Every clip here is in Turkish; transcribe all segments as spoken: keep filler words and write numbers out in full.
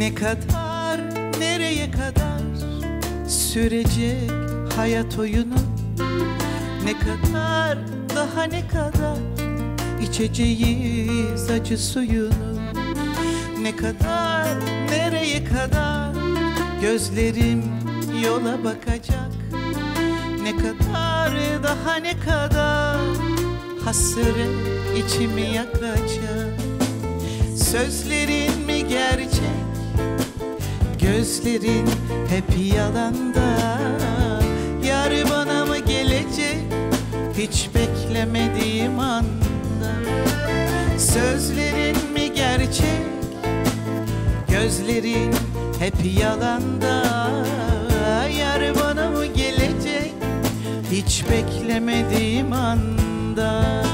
Ne kadar, nereye kadar sürecek hayat oyunu? Ne kadar, daha ne kadar içeceğiz acı suyunu? Ne kadar, nereye kadar gözlerim yola bakacak? Ne kadar, daha ne kadar hasret içimi yakacak? Sözlerin mi gerçek, gözlerin hep yalanda? Yar bana mı gelecek hiç beklemediğim anda? Sözlerin mi gerçek, gözlerin hep yalanda? Yar bana mı gelecek hiç beklemediğim anda?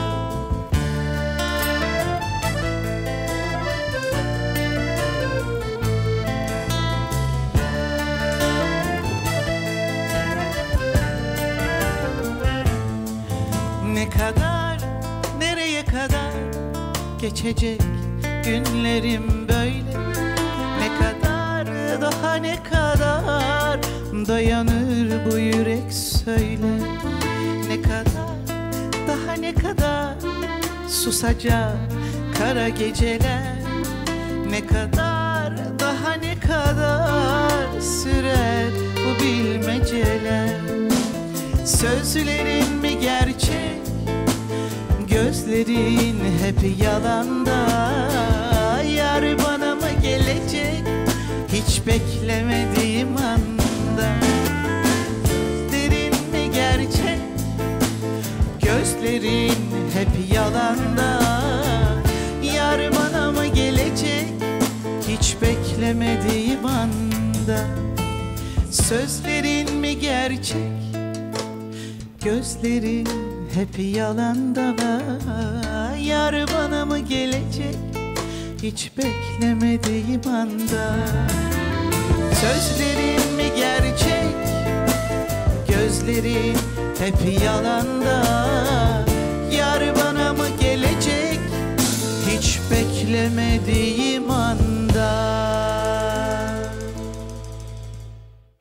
Ne kadar, nereye kadar geçecek günlerim böyle? Ne kadar, daha ne kadar dayanır bu yürek söyle? Ne kadar, daha ne kadar susacak kara geceler? Ne kadar, daha ne kadar sürer bu bilmeceler? Sözlerin mi gerçek, gözlerin hep yalanda? Yar bana mı gelecek hiç beklemediğim anda? Sözlerin mi gerçek, gözlerin hep yalanda? Yar bana mı gelecek hiç beklemediğim anda? Sözlerin mi gerçek, gözlerin hep yalanda? Yar bana mı gelecek hiç beklemediğim anda? Sözlerin mi gerçek, gözlerin hep yalanda? Yar bana mı gelecek hiç beklemediğim